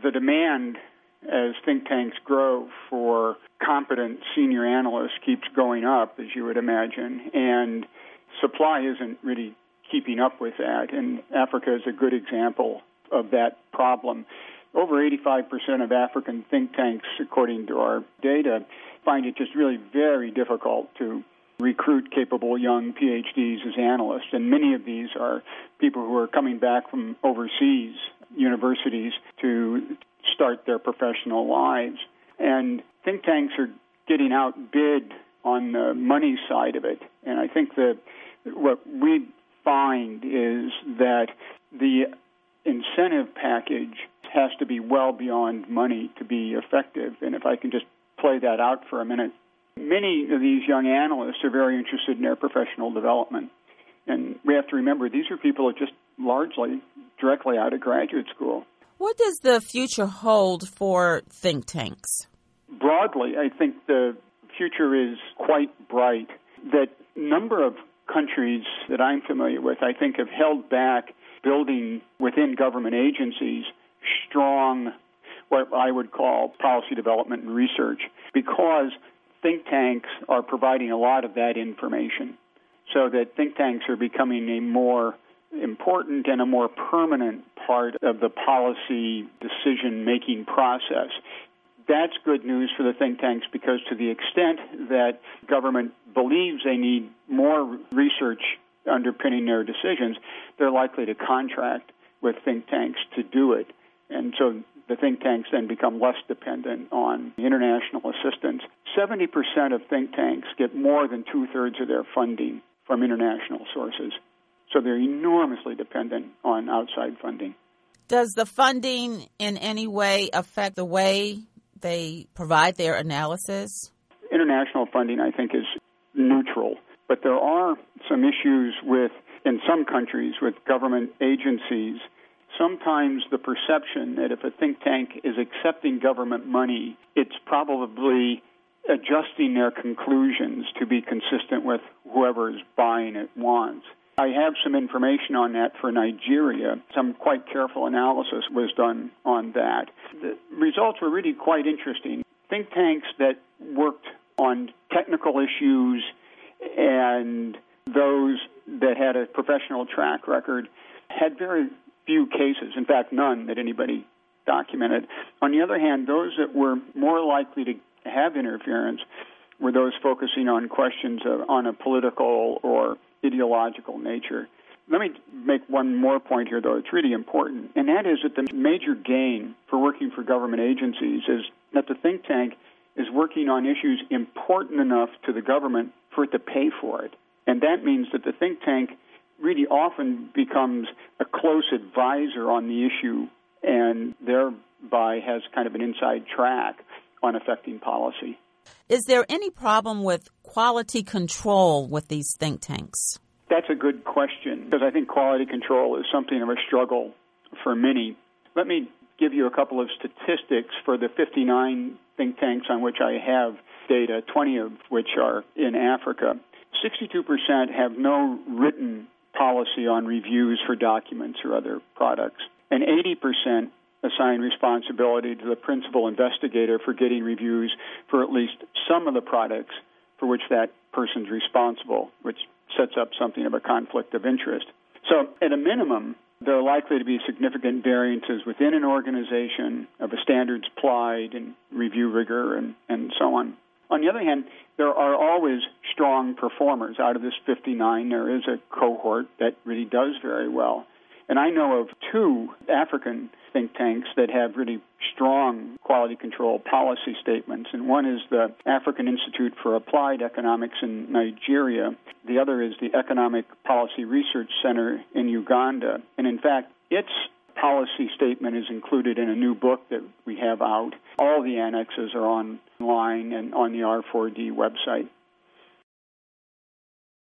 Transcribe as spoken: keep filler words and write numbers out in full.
the demand as think tanks grow for competent senior analysts keeps going up, as you would imagine, and supply isn't really keeping up with that, and Africa is a good example of that problem. Over eighty-five percent of African think tanks, according to our data, find it just really very difficult to recruit capable young P H Ds as analysts, and many of these are people who are coming back from overseas universities to start their professional lives. And think tanks are getting outbid on the money side of it, and I think that what we find is that the incentive package has to be well beyond money to be effective. And if I can just play that out for a minute, many of these young analysts are very interested in their professional development. And we have to remember, these are people who are just largely directly out of graduate school. What does the future hold for think tanks? Broadly, I think the future is quite bright. The number of countries that I'm familiar with, I think, have held back building within government agencies strong, what I would call policy development and research, because think tanks are providing a lot of that information, so that think tanks are becoming a more important and a more permanent part of the policy decision-making process. That's good news for the think tanks, because to the extent that government believes they need more research underpinning their decisions, they're likely to contract with think tanks to do it. And so the think tanks then become less dependent on international assistance. seventy percent of think tanks get more than two-thirds of their funding from international sources. So they're enormously dependent on outside funding. Does the funding in any way affect the way they provide their analysis? International funding, I think, is neutral. But there are some issues with, in some countries, with government agencies. Sometimes the perception that if a think tank is accepting government money, it's probably adjusting their conclusions to be consistent with whoever is buying it wants. I have some information on that for Nigeria. Some quite careful analysis was done on that. The results were really quite interesting. Think tanks that worked on technical issues and those that had a professional track record had very few cases, in fact, none that anybody documented. On the other hand, those that were more likely to have interference were those focusing on questions of, on a political or ideological nature. Let me make one more point here, though. It's really important, and that is that the major gain for working for government agencies is that the think tank is working on issues important enough to the government for it to pay for it. And that means that the think tank really often becomes a close advisor on the issue and thereby has kind of an inside track on affecting policy. Is there any problem with quality control with these think tanks? That's a good question, because I think quality control is something of a struggle for many. Let me give you a couple of statistics for the fifty-nine think tanks on which I have data, twenty of which are in Africa. sixty-two percent have no written policy on reviews for documents or other products, and eighty percent assign responsibility to the principal investigator for getting reviews for at least some of the products for which that person's responsible, which sets up something of a conflict of interest. So at a minimum, there are likely to be significant variances within an organization of a standards applied and review rigor and, and so on. On the other hand, there are always strong performers. Out of this fifty-nine, there is a cohort that really does very well. And I know of two African think tanks that have really strong quality control policy statements. And one is the African Institute for Applied Economics in Nigeria. The other is the Economic Policy Research Center in Uganda. And in fact, its policy statement is included in a new book that we have out. All the annexes are online and on the R four D website.